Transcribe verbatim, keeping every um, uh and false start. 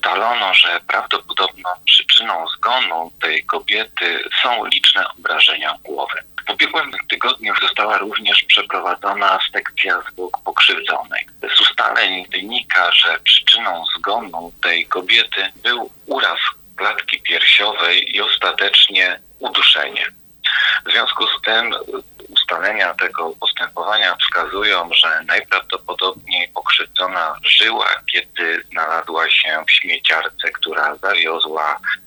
ustalono, że prawdopodobną przyczyną zgonu tej kobiety są liczne obrażenia głowy. W ubiegłym tygodniu została również przeprowadzona sekcja zwłok pokrzywdzonej. Z ustaleń wynika, że przyczyną zgonu tej kobiety był uraz klatki piersiowej i ostatecznie uduszenie. W związku z tym ustalenia tego postępowania wskazują, że najprawdopodobniej pokrzywdzona żyła, kiedy znalazła się w śmieciarce, która zawiozła